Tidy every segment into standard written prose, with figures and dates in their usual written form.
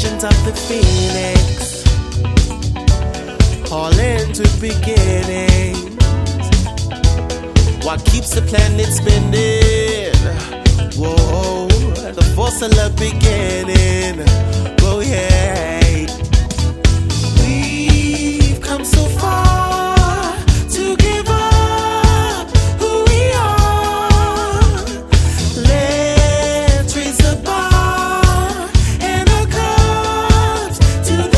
legend of the phoenix, all into beginnings. What keeps the planet spinning? Whoa, the force of love beginning. Oh yeah, we've come so far to give up who we are. Let's raise the bar and our cups to the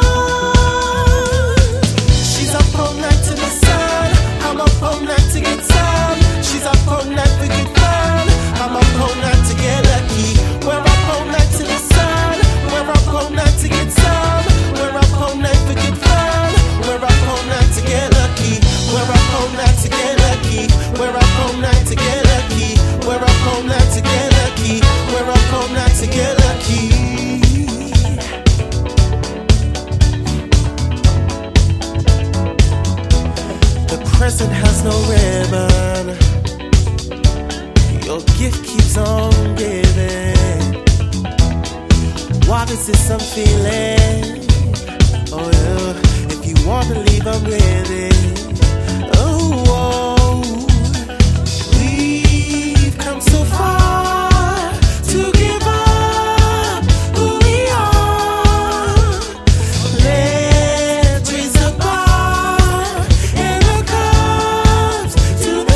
stars. She's up all night to the sun, I'm up all night to get some. She's up all night for good fun, I'm up all night to get lucky. We're up all night to the sun, we're up all night to get some. We're up all night for good fun, we're up all night to get lucky. We're up all night to get lucky, we're up all night to get lucky. We're up all night to get lucky, we're up all night to get lucky. The present has no ribbon, your gift keeps on giving. What is this I'm feeling? Oh yeah, if you wanna leave, I'm with it. Oh, oh. We've come so far to give up who we are. Let's raise the bar and our cups to the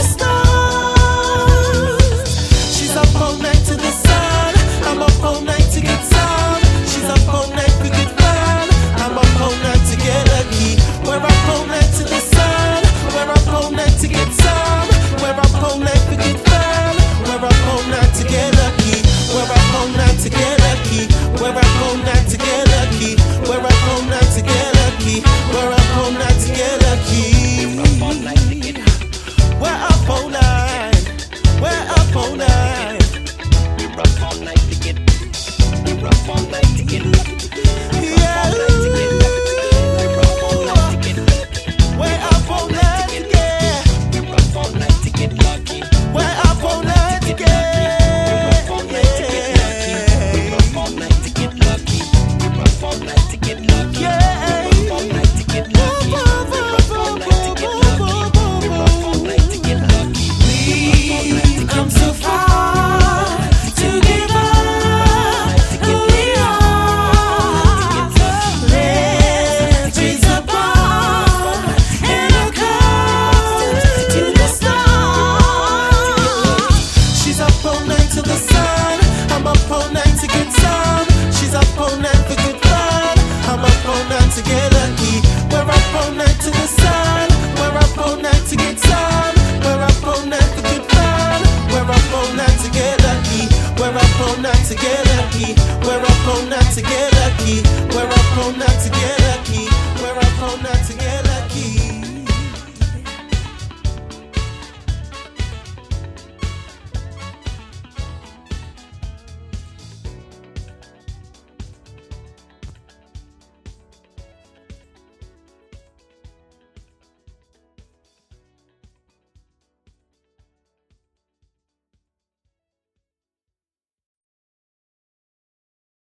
stars. She's up all night to the sun, I'm up all night to get some. She's up all night for good fun, I'm up all night to get lucky. We're up all night to the sun, we're up all night to get some. We're up all night for good fun, we're up all night to get lucky. We're up all night to get lucky, we're up all night to get lucky. We're up all night to get lucky, we're up all night to get lucky. We're up all night, we're up all night. We're up all night to get, we're up all night to get lucky. Yeah. We're up all night to get lucky. We're up all night to get. We're up all night to get lucky. We're up all night to get. We're up all night to get lucky. We're up all night to get lucky. Yeah. We're up all night to get lucky. We're up all night to get lucky. We're up all night to get lucky. We've come so far to give up who we are. Let's raise the bar and our cups to the stars. She's up all night to the sun, I'm up all night to get some. She's up all night for good fun, I'm up all night to get lucky. We're up all night to the sun, we're up all night to get some. We're up all night for good fun, we're up all night to get lucky. We're up all night to get lucky, we're up all night to get lucky. We're up all night to get lucky.